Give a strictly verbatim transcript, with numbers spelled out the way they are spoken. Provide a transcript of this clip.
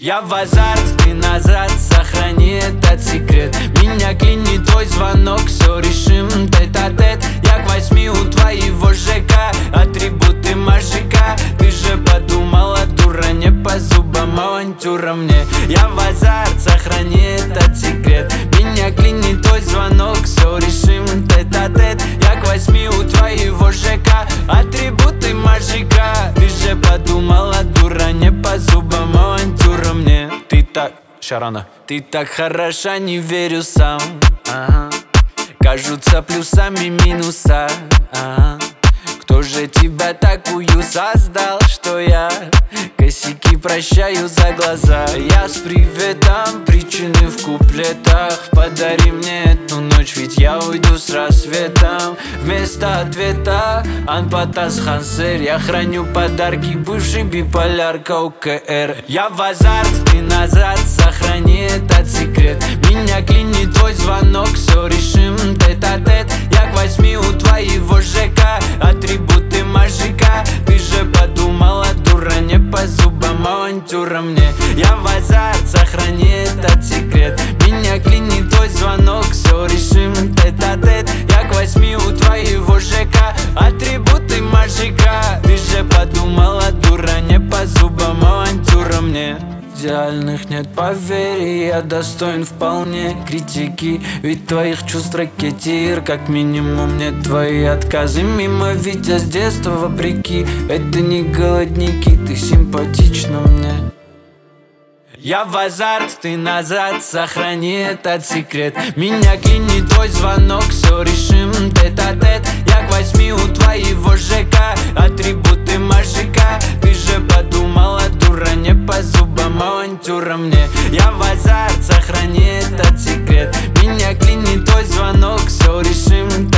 Я в азарт, ты назад, сохрани этот секрет. Меня клинит твой звонок, все решим тет-а-тет. Я к восьми у твоего ЖК, атрибуты мажика. Ты же подумала, дура, не по зубам авантюра мне. Я в азарт, сохрани этот секрет. Меня клинит твой звонок, все решим тет-а-тет. Я к восьми у твоего ЖК, атрибуты мажика. Ты же подумала, дура, не по зубам авантюра мне. Ты так, Шарана, ты так хороша, не верю сам, ага. Кажутся плюсами минуса, ага. Кто же тебя такую создал, что я косяки прощаю за глаза? Я с приветом, причины в куплетах. Подари мне эту ночь, ведь я уйду с рассветом. Вместо ответа Анпатас Хансер. Я храню подарки, бывший биполярка ОКР. Я в азарт, ты назад, сохрани этот секрет. Меня клинит твой звонок, все решим тет-а-тет. Я к восьми у твоего ЖК, атрибуты мажика. Ты же подумала, дура, не по зубам авантюра мне. Я в азарт, сохрани этот секрет. Меня клинит твой звонок, все решим тет-а-тет. Я к восьми у твоего ЖК, атрибуты мажика. Ты же подумала, дура, не по зубам авантюра мне. Идеальных нет, поверь, я достоин вполне критики. Ведь твоих чувств ракетир, как минимум нет твои отказы мимо. Ведь я с детства вопреки, это не голодники, ты симпатична мне. Я в азарт, ты назад, сохрани этот секрет. Меня клинит твой звонок, все решим тет-а-тет. Я к восьми у твоего ЖК, атрибуты мажика. Ты же подумала, дура, не по зубам авантюра мне. Я в азарт, сохрани этот секрет. Меня клинит твой звонок, все решим